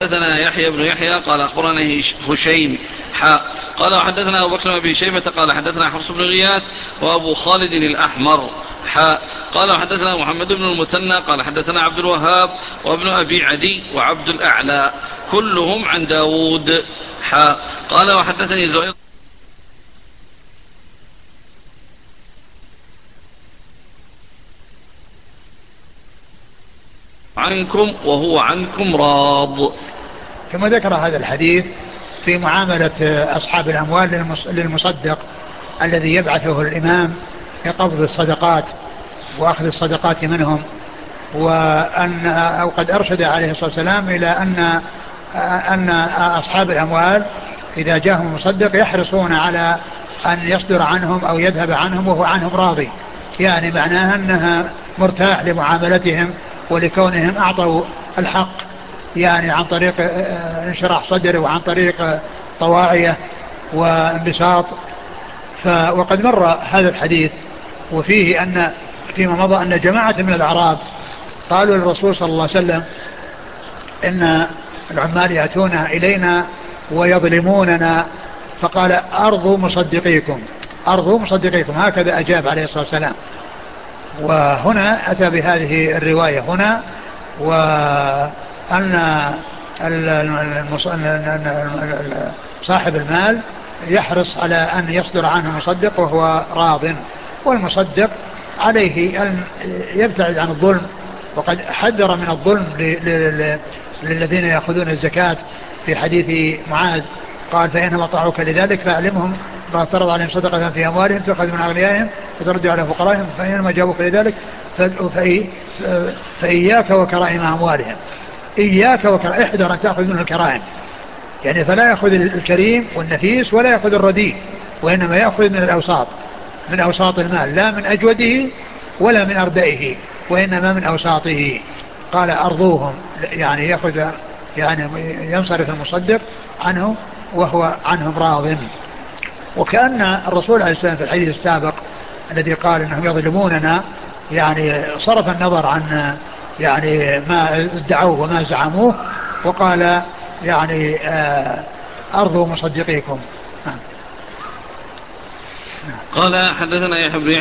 حدثنا يحيى بن يحيى قال أخبرنا هشيم قال وحدثنا أبو بكر بن شيبة قال حدثنا حفص بن غياث وأبو خالد الأحمر قال وحدثنا محمد بن المثنى قال حدثنا عبد الوهاب وابن أبي عدي وعبد الأعلى كلهم عن داود قال وحدثني زهير عنكم وهو عنكم راض. ثم ذكر هذا الحديث في معاملة أصحاب الأموال للمصدق الذي يبعثه الإمام لقبض الصدقات وأخذ الصدقات منهم، وأن أو قد أرشد عليه الصلاة والسلام إلى أن أصحاب الأموال إذا جاءهم المصدق يحرصون على أن يصدر عنهم أو يذهب عنهم وهو عنهم راضي، يعني معناها أنها مرتاح لمعاملتهم ولكونهم أعطوا الحق، يعني عن طريق انشراح صدره وعن طريق طواعية وانبساط. وقد مر هذا الحديث وفيه أن فيما مضى أن جماعة من الأعراب قالوا للرسول صلى الله عليه وسلم إن العمال يأتون إلينا ويظلموننا، فقال أرضوا مصدقيكم، أرضوا مصدقيكم، هكذا أجاب عليه الصلاة والسلام. وهنا أتى بهذه الرواية هنا، وأن صاحب المال يحرص على أن يصدر عنه مصدق وهو راض، والمصدق عليه أن يبتعد عن الظلم، وقد حذر من الظلم للذين يأخذون الزكاة في حديث معاذ قال فإنهم أطاعوك لذلك فأعلمهم ما افترض عليهم صدقة في أموالهم تؤخذ من أغنيائهم وترد على فقرائهم فإنما جاءوك لذلك فإياك وكرائم أموالهم، إياك احذر أن تأخذ منه الكرائم، يعني فلا يأخذ الكريم والنفيس ولا يأخذ الرديء، وإنما يأخذ من الأوساط، من أوساط المال، لا من أجوده ولا من أردئه، وإنما من أوساطه. قال أرضوهم، يعني يأخذ، يعني ينصرف المصدق عنه وهو عنهم راض. وكأن الرسول عليه السلام في الحديث السابق الذي قال إنهم يظلموننا، يعني صرف النظر عن يعني ما ادعوه وما زعموه، وقال يعني أرضوا مصدقيكم. قال حدثنا يحيى بن